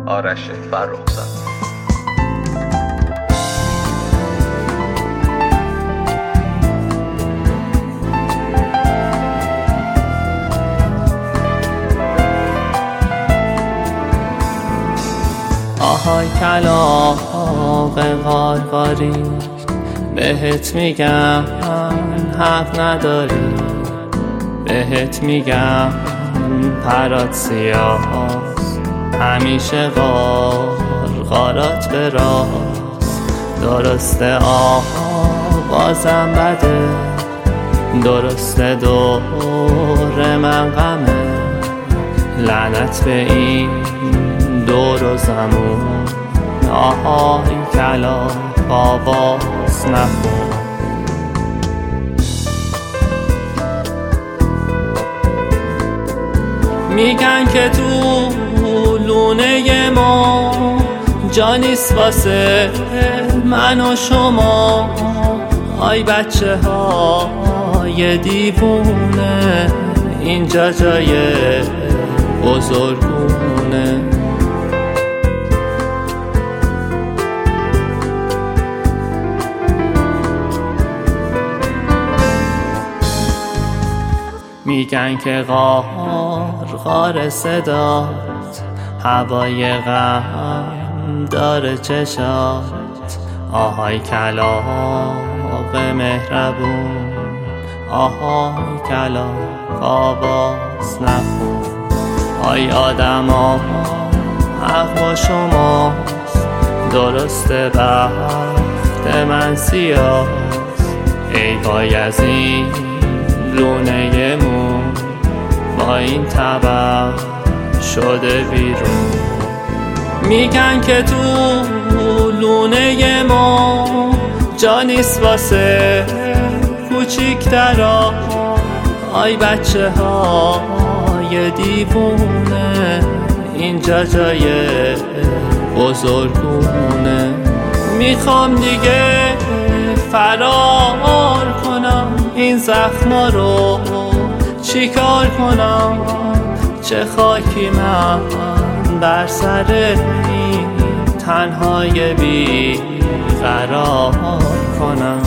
آرش فرخزاد. آهای کلاغ قارقاری، بهت میگم حق نداری، بهت میگم پرات سیاست، همیشه قارقارات به راست. درسته آوازم بده، درسته دور من غمه، لعنت به این دور و زمون. آهای کلاغ آواز نخون. میگن که تو لونه ما جا نیست واسه من و شما. آی بچه های دیوونه، اینجا جای بزرگونه. میگن که غار صدات هوای غم داره چشات. آهای کلاغ مهربون، آهای کلاغ آواز نخون. آی آدما حق با شماست، درسته بخت من سیاست. ای وای از این لونه مون، با این طبع شده بیرون. میگن که تو لونه ما جا نیست واسه کوچیکترا. آی بچه های دیوونه، اینجا جای بزرگونه. میخوام دیگه فرار کنم، این زخما رو چیکار کنم؟ چه خاکی من بر سر این تنهای بی قرار کنم.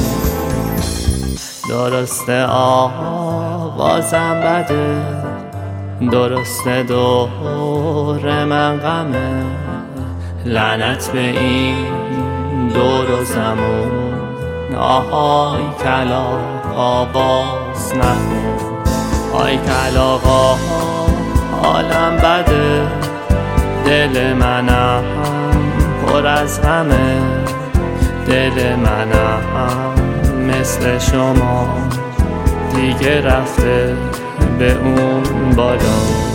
درسته آوازم بده، درسته دور من غمه، لعنت به این دور و زمون. آهای کلاغ آواز نخون. آی کلاغا حالم بده، دل منم پر از غمه، دل منم مثل شما دیگه رفته به اون بالا.